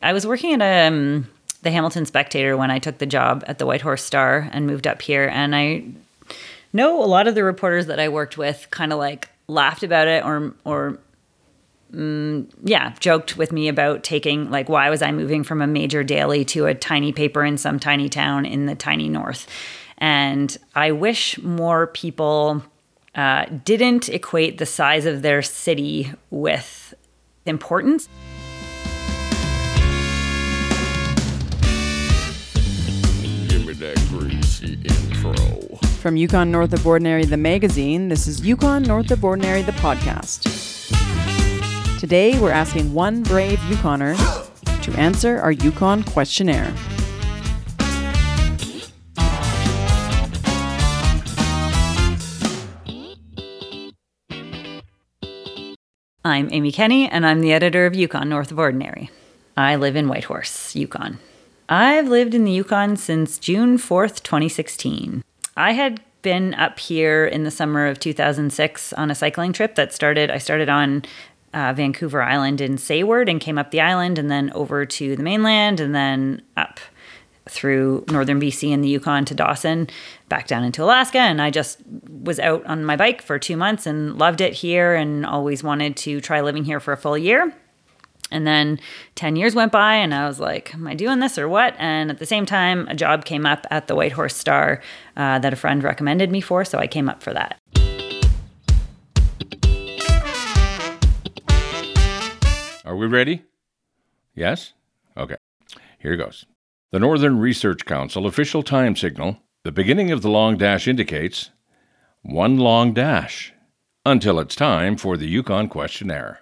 I was working at the Hamilton Spectator when I took the job at the Whitehorse Star and moved up here. And I know a lot of the reporters that I worked with kind of like laughed about it or joked with me about taking, like, why was I moving from a major daily to a tiny paper in some tiny town in the tiny north? And I wish more people didn't equate the size of their city with importance. Give me that greasy intro. From Yukon North of Ordinary, the magazine, this is Yukon North of Ordinary, the podcast. Today, we're asking one brave Yukoner to answer our Yukon questionnaire. I'm Amy Kenny, and I'm the editor of Yukon North of Ordinary. I live in Whitehorse, Yukon. I've lived in the Yukon since June 4th, 2016. I had been up here in the summer of 2006 on a cycling trip I started on Vancouver Island in Sayward and came up the island and then over to the mainland and then up through northern BC and the Yukon to Dawson, back down into Alaska. And I just was out on my bike for 2 months and loved it here and always wanted to try living here for a full year. And then 10 years went by and I was like, am I doing this or what? And at the same time, a job came up at the Whitehorse Star that a friend recommended me for, so I came up for that. Are we ready? Yes? Okay. Here goes. The Northern Research Council official time signal, the beginning of the long dash indicates one long dash until it's time for the Yukon questionnaire.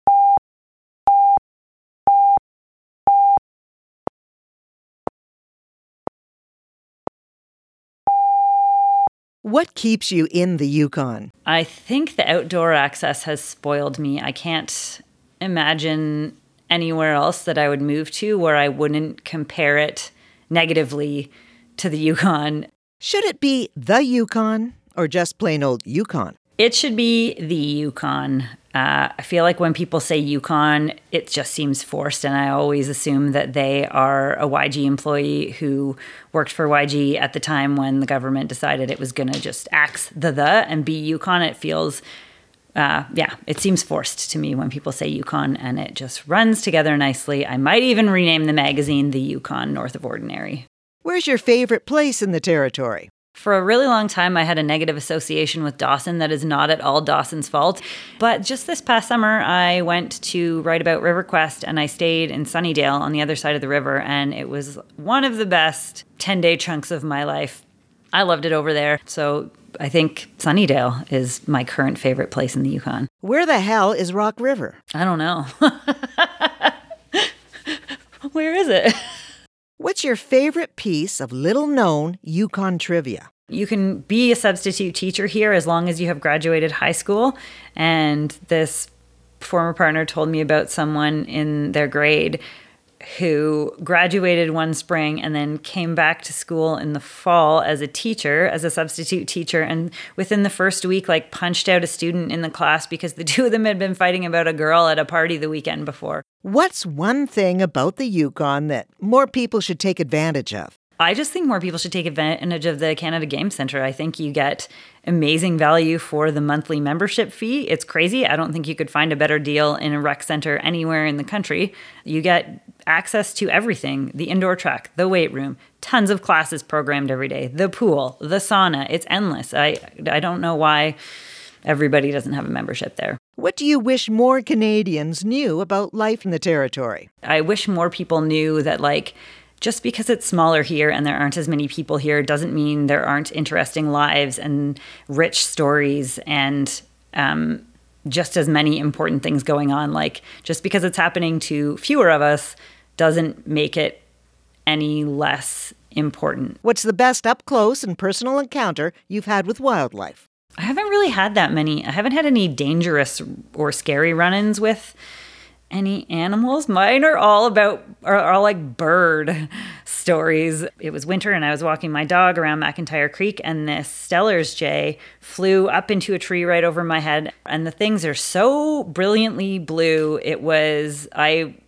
What keeps you in the Yukon? I think the outdoor access has spoiled me. I can't imagine anywhere else that I would move to where I wouldn't compare it negatively to the Yukon. Should it be the Yukon or just plain old Yukon? It should be the Yukon. I feel like when people say Yukon, it just seems forced, and I always assume that they are a YG employee who worked for YG at the time when the government decided it was going to just axe the and be Yukon. It feels, it seems forced to me when people say Yukon, and it just runs together nicely. I might even rename the magazine the Yukon North of Ordinary. Where's your favorite place in the territory? For a really long time, I had a negative association with Dawson that is not at all Dawson's fault. But just this past summer, I went to write about RiverQuest, and I stayed in Sunnydale on the other side of the river, and it was one of the best 10-day chunks of my life. I loved it over there. So I think Sunnydale is my current favorite place in the Yukon. Where the hell is Rock River? I don't know. Where is it? What's your favorite piece of little-known Yukon trivia? You can be a substitute teacher here as long as you have graduated high school. And this former partner told me about someone in their grade who graduated one spring and then came back to school in the fall as a teacher, as a substitute teacher, and within the first week, like, punched out a student in the class because the two of them had been fighting about a girl at a party the weekend before. What's one thing about the Yukon that more people should take advantage of? I just think more people should take advantage of the Canada Game Centre. I think you get amazing value for the monthly membership fee. It's crazy. I don't think you could find a better deal in a rec center anywhere in the country. You get access to everything: the indoor track, the weight room, tons of classes programmed every day, the pool, the sauna. It's endless. I don't know why everybody doesn't have a membership there. What do you wish more Canadians knew about life in the territory? I wish more people knew that, like, just because it's smaller here and there aren't as many people here doesn't mean there aren't interesting lives and rich stories and just as many important things going on. Like, just because it's happening to fewer of us doesn't make it any less important. What's the best up-close and personal encounter you've had with wildlife? I haven't really had that many. I haven't had any dangerous or scary run-ins with any animals. Mine are all like bird stories. It was winter and I was walking my dog around McIntyre Creek, and this Steller's jay flew up into a tree right over my head. And the things are so brilliantly blue. I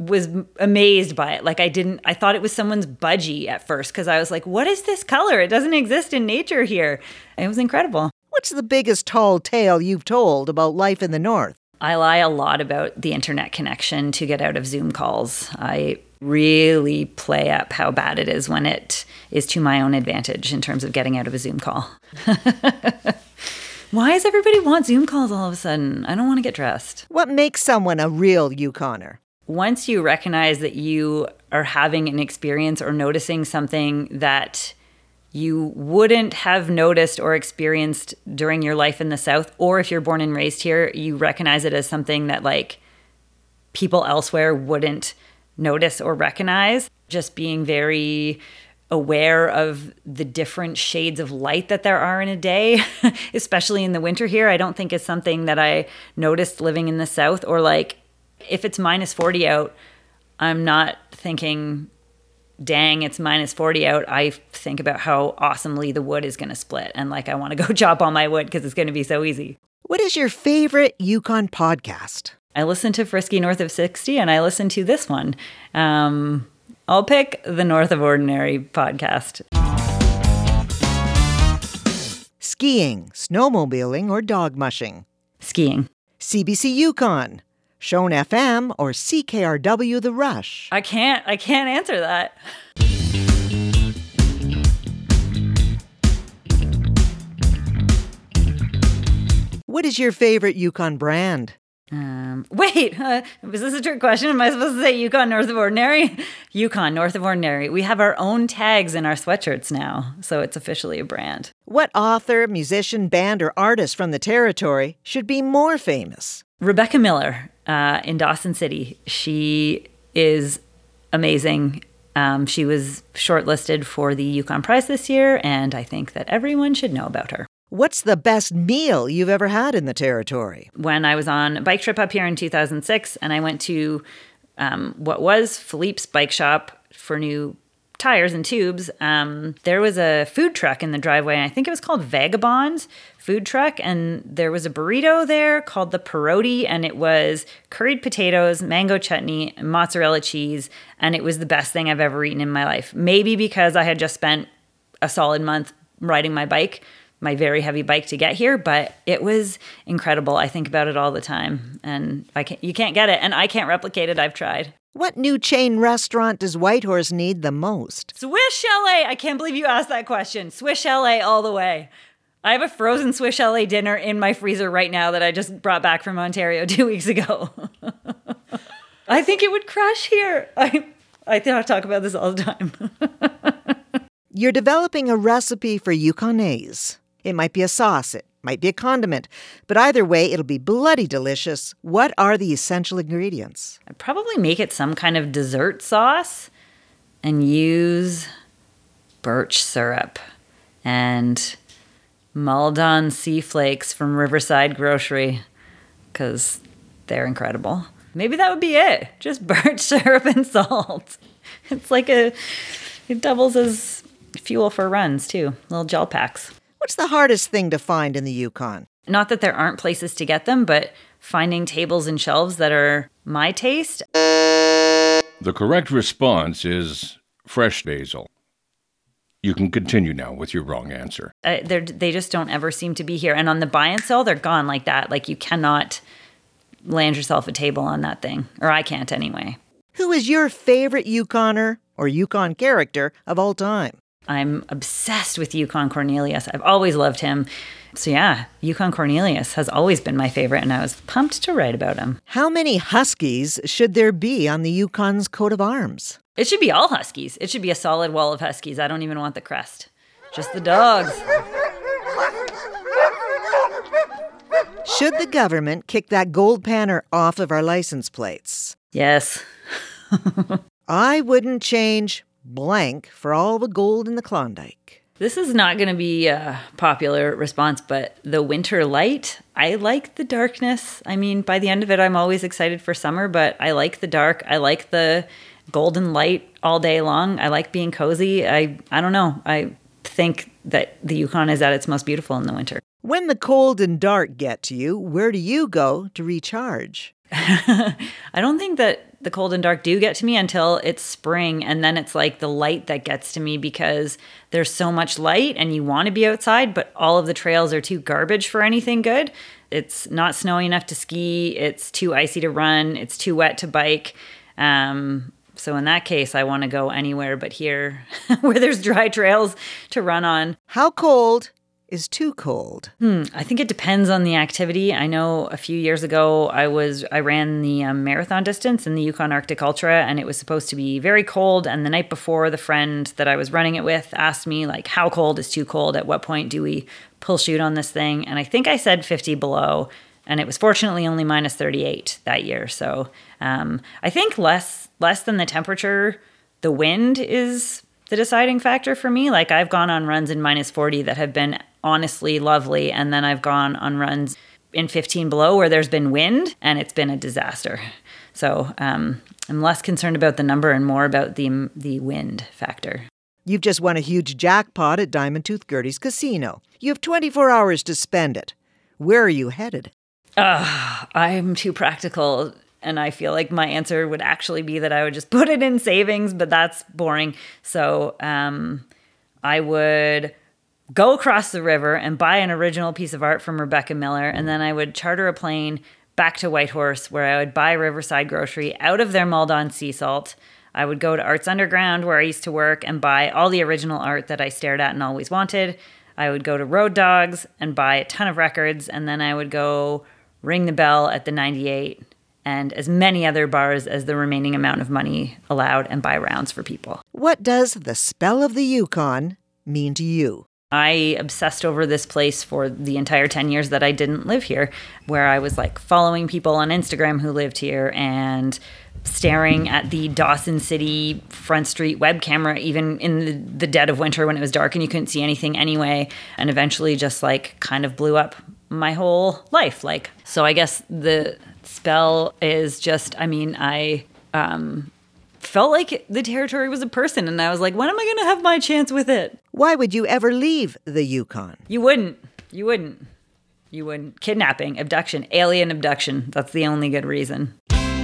was amazed by it. Like I thought it was someone's budgie at first because I was like, what is this color? It doesn't exist in nature here. It was incredible. What's the biggest tall tale you've told about life in the North? I lie a lot about the internet connection to get out of Zoom calls. I really play up how bad it is when it is to my own advantage in terms of getting out of a Zoom call. Why does everybody want Zoom calls all of a sudden? I don't want to get dressed. What makes someone a real Yukoner? Once you recognize that you are having an experience or noticing something that you wouldn't have noticed or experienced during your life in the South, or if you're born and raised here, you recognize it as something that like people elsewhere wouldn't notice or recognize. Just being very aware of the different shades of light that there are in a day, especially in the winter here, I don't think is something that I noticed living in the South. Or like if it's minus 40 out, I'm not thinking, dang, it's minus 40 out. I think about how awesomely the wood is going to split. And like, I want to go chop all my wood because it's going to be so easy. What is your favorite Yukon podcast? I listen to Frisky North of 60 and I listen to this one. I'll pick the North of Ordinary podcast. Skiing, snowmobiling, or dog mushing? Skiing. CBC Yukon, Shone FM, or CKRW The Rush? I can't answer that. What is your favorite Yukon brand? Wait, was this a trick question? Am I supposed to say Yukon North of Ordinary? Yukon North of Ordinary. We have our own tags in our sweatshirts now, so it's officially a brand. What author, musician, band, or artist from the territory should be more famous? Rebecca Miller in Dawson City. She is amazing. She was shortlisted for the Yukon Prize this year, and I think that everyone should know about her. What's the best meal you've ever had in the territory? When I was on a bike trip up here in 2006, and I went to what was Philippe's bike shop for new tires and tubes, there was a food truck in the driveway, and I think it was called Vagabond's food truck, and there was a burrito there called the Perotti, and it was curried potatoes, mango chutney, mozzarella cheese, and it was the best thing I've ever eaten in my life. Maybe because I had just spent a solid month riding my bike, my very heavy bike to get here, but it was incredible. I think about it all the time, and you can't get it, and I can't replicate it. I've tried. What new chain restaurant does Whitehorse need the most? Swiss Chalet. I can't believe you asked that question. Swiss Chalet all the way. I have a frozen Swiss Chalet dinner in my freezer right now that I just brought back from Ontario 2 weeks ago. I think it would crush here. I talk about this all the time. You're developing a recipe for Yukonnaise. It might be a sauce, it might be a condiment, but either way, it'll be bloody delicious. What are the essential ingredients? I'd probably make it some kind of dessert sauce and use birch syrup and Maldon sea flakes from Riverside Grocery because they're incredible. Maybe that would be it. Just birch syrup and salt. It's like it doubles as fuel for runs too, little gel packs. What's the hardest thing to find in the Yukon? Not that there aren't places to get them, but finding tables and shelves that are my taste. The correct response is fresh basil. You can continue now with your wrong answer. They just don't ever seem to be here. And on the buy and sell, they're gone like that. Like you cannot land yourself a table on that thing. Or I can't anyway. Who is your favorite Yukoner or Yukon character of all time? I'm obsessed with Yukon Cornelius. I've always loved him. So yeah, Yukon Cornelius has always been my favorite, and I was pumped to write about him. How many Huskies should there be on the Yukon's coat of arms? It should be all Huskies. It should be a solid wall of Huskies. I don't even want the crest. Just the dogs. Should the government kick that gold panner off of our license plates? Yes. I wouldn't change blank for all the gold in the Klondike. This is not going to be a popular response, but the winter light, I like the darkness. I mean, by the end of it, I'm always excited for summer, but I like the dark. I like the golden light all day long. I like being cozy. I don't know. I think that the Yukon is at its most beautiful in the winter. When the cold and dark get to you, where do you go to recharge? I don't think that the cold and dark do get to me until it's spring. And then it's like the light that gets to me because there's so much light and you want to be outside, but all of the trails are too garbage for anything good. It's not snowy enough to ski. It's too icy to run. It's too wet to bike. So in that case, I want to go anywhere but here where there's dry trails to run on. How cold is too cold? I think it depends on the activity. I know a few years ago I ran the marathon distance in the Yukon Arctic Ultra, and it was supposed to be very cold. And the night before, the friend that I was running it with asked me, like, how cold is too cold? At what point do we pull shoot on this thing? And I think I said 50 below, and it was fortunately only minus 38 that year. So I think less than the temperature, the wind is the deciding factor for me. Like, I've gone on runs in minus 40 that have been honestly lovely, and then I've gone on runs in 15 below where there's been wind and it's been a disaster. So I'm less concerned about the number and more about the wind factor. You've just won a huge jackpot at Diamond Tooth Gertie's Casino. You have 24 hours to spend it. Where are you headed? I'm too practical, and I feel like my answer would actually be that I would just put it in savings, but that's boring. So I would go across the river and buy an original piece of art from Rebecca Miller, and then I would charter a plane back to Whitehorse where I would buy Riverside Grocery out of their Maldon sea salt. I would go to Arts Underground where I used to work and buy all the original art that I stared at and always wanted. I would go to Road Dogs and buy a ton of records, and then I would go ring the bell at the 98 and as many other bars as the remaining amount of money allowed and buy rounds for people. What does the spell of the Yukon mean to you? I obsessed over this place for the entire 10 years that I didn't live here, where I was like following people on Instagram who lived here and staring at the Dawson City Front Street web camera, even in the dead of winter when it was dark and you couldn't see anything anyway, and eventually just like kind of blew up my whole life. Like, so I guess the spell is just, I mean, I felt like the territory was a person, and I was like, when am I going to have my chance with it? Why would you ever leave the Yukon? You wouldn't. Kidnapping, abduction, alien abduction. That's the only good reason.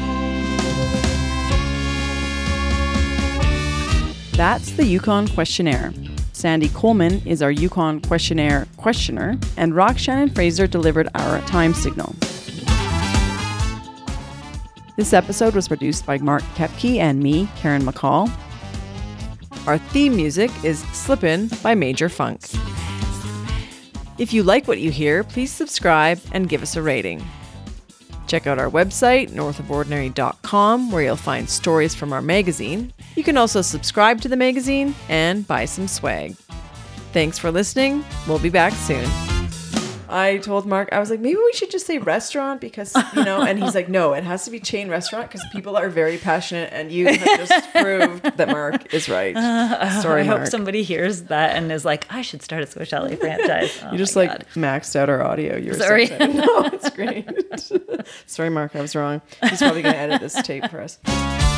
That's the Yukon Questionnaire. Sandy Coleman is our Yukon Questionnaire questioner, and Roxanne Fraser delivered our time signal. This episode was produced by Mark Kepke and me, Karen McCall. Our theme music is Slippin' by Major Funk. If you like what you hear, please subscribe and give us a rating. Check out our website, northofordinary.com, where you'll find stories from our magazine. You can also subscribe to the magazine and buy some swag. Thanks for listening. We'll be back soon. I told Mark, I was like, maybe we should just say restaurant because, you know, and he's like, no, it has to be chain restaurant because people are very passionate, and you have just proved that Mark is right. Sorry, Mark. I hope somebody hears that and is like, I should start a Swiss Chalet franchise. Oh, you just God. maxed out our audio. You're sorry. So no, it's great. Sorry, Mark, I was wrong. He's probably going to edit this tape for us.